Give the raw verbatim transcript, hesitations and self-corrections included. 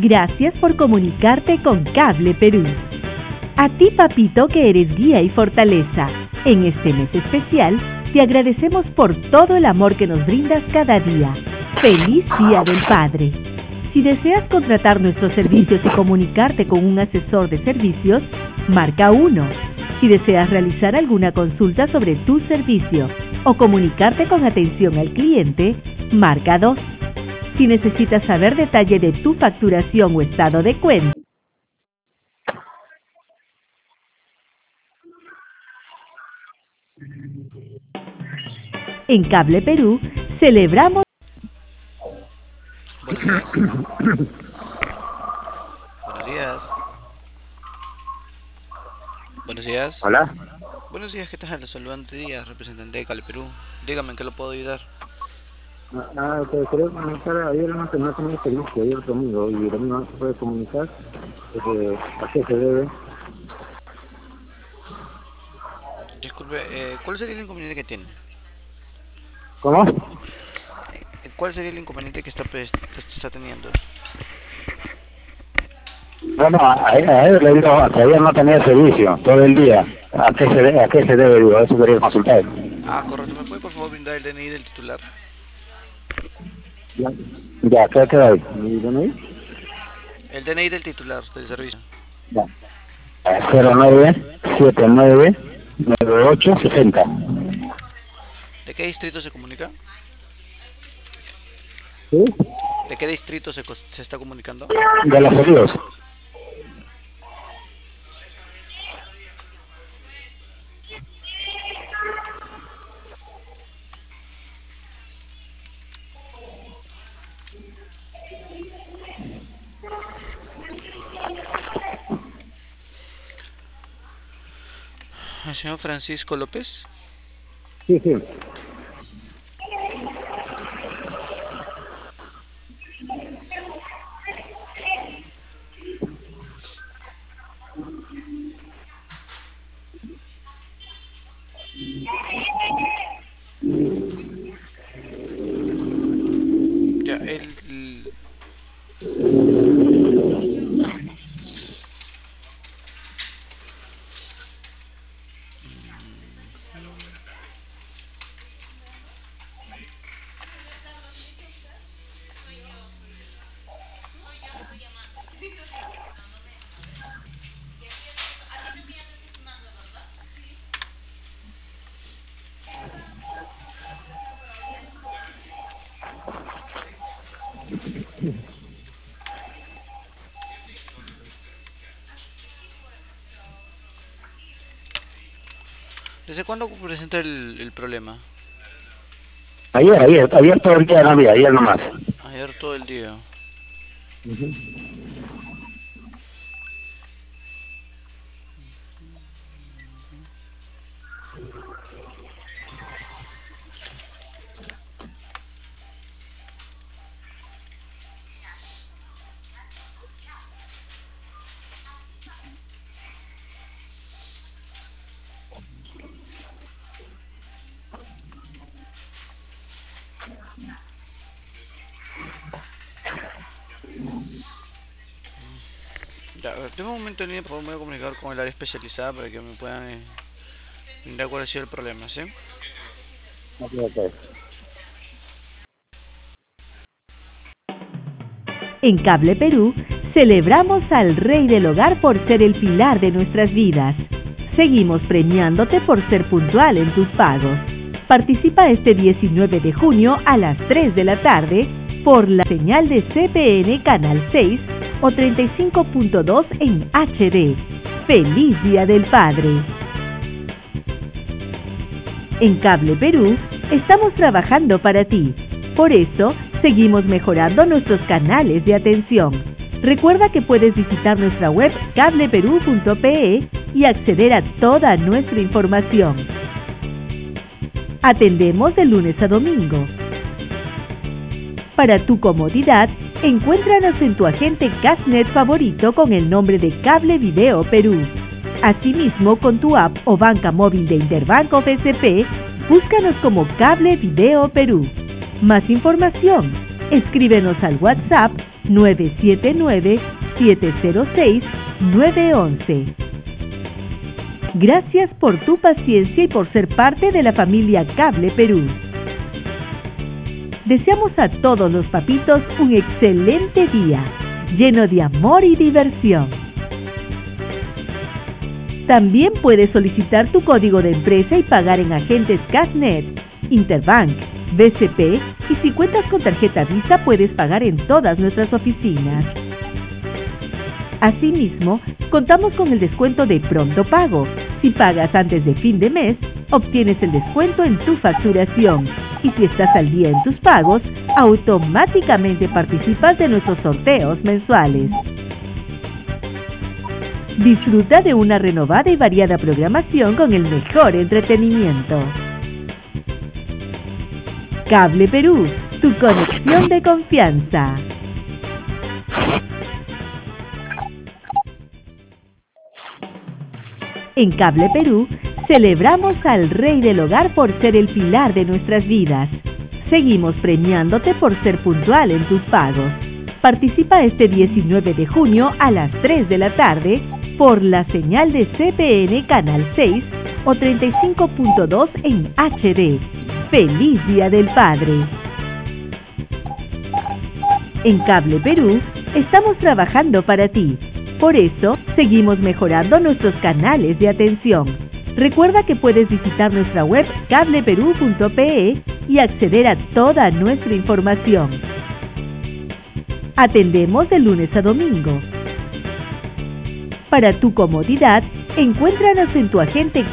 Gracias por comunicarte con Cable Perú. A ti, papito, que eres guía y fortaleza. En este mes especial, te agradecemos por todo el amor que nos brindas cada día. ¡Feliz Día del Padre! Si deseas contratar nuestros servicios y comunicarte con un asesor de servicios, marca uno. Si deseas realizar alguna consulta sobre tu servicio o comunicarte con atención al cliente, marca dos. Si necesitas saber detalle de tu facturación o estado de cuenta, en Cable Perú celebramos. Buenos días. Buenos días. Buenos días. Hola. Buenos días, ¿qué tal? Saludante Díaz, representante de Cable Perú. Dígame, ¿en qué lo puedo ayudar? Ah, te quería comunicar, ayer no tenía como servicio, ayer domingo, y el domingo no se puede comunicar, eh, ¿a qué se debe? Disculpe, eh, ¿cuál sería el inconveniente que tiene? ¿Cómo? Eh, ¿Cuál sería el inconveniente que está, pues, que está teniendo? Bueno, ayer, ayer le digo que ayer no tenía servicio, todo el día. ¿A qué se debe? ¿A qué se debe? Digo, eso quería consultar. Ah, correcto. ¿Me puede por favor brindar el D N I del titular? Ya, ya ¿qué queda ahí? ¿Mi D N I? El D N I del titular del servicio. Ya. cero nueve siete nueve nueve ocho sesenta. ¿De qué distrito se comunica? ¿Sí? ¿De qué distrito se, se está comunicando? De los heridos. ¿El señor Francisco López? Sí, sí. Ya, el... el... ¿Desde cuándo presenta el, el problema? Ayer, ayer, ayer todo el día no había, ayer nomás. Ayer todo el día. Uh-huh. Ya, a ver, tengo un momento en línea, por favor, me voy a comunicar con el área especializada para que me puedan eh, brindar cuál ha sido el problema, ¿sí? Okay, okay. En Cable Perú celebramos al Rey del Hogar por ser el pilar de nuestras vidas. Seguimos premiándote por ser puntual en tus pagos. Participa este diecinueve de junio a las tres de la tarde por la señal de C P N Canal seis o treinta y cinco punto dos en H D. ¡Feliz Día del Padre! En Cable Perú estamos trabajando para ti. Por eso, seguimos mejorando nuestros canales de atención. Recuerda que puedes visitar nuestra web cable perú punto pe y acceder a toda nuestra información. Atendemos de lunes a domingo. Para tu comodidad, encuéntranos en tu agente Cashnet favorito con el nombre de Cable Video Perú. Asimismo, con tu app o banca móvil de Interbanco B C P, búscanos como Cable Video Perú. Más información, escríbenos al WhatsApp nueve siete nueve, siete cero seis, nueve uno uno. Gracias por tu paciencia y por ser parte de la familia Cable Perú. Deseamos a todos los papitos un excelente día, lleno de amor y diversión. También puedes solicitar tu código de empresa y pagar en agentes Casnet, Interbank, B C P, y si cuentas con tarjeta Visa puedes pagar en todas nuestras oficinas. Asimismo, contamos con el descuento de Pronto Pago. Si pagas antes de fin de mes, obtienes el descuento en tu facturación. Y si estás al día en tus pagos, automáticamente participas de nuestros sorteos mensuales. Disfruta de una renovada y variada programación con el mejor entretenimiento. Cable Perú, tu conexión de confianza. En Cable Perú, celebramos al Rey del Hogar por ser el pilar de nuestras vidas. Seguimos premiándote por ser puntual en tus pagos. Participa este diecinueve de junio a las tres de la tarde por la señal de C P N Canal seis o treinta y cinco punto dos en H D. ¡Feliz Día del Padre! En Cable Perú, estamos trabajando para ti. Por eso, seguimos mejorando nuestros canales de atención. Recuerda que puedes visitar nuestra web cable perú punto pe y acceder a toda nuestra información. Atendemos de lunes a domingo. Para tu comodidad, encuéntranos en tu agente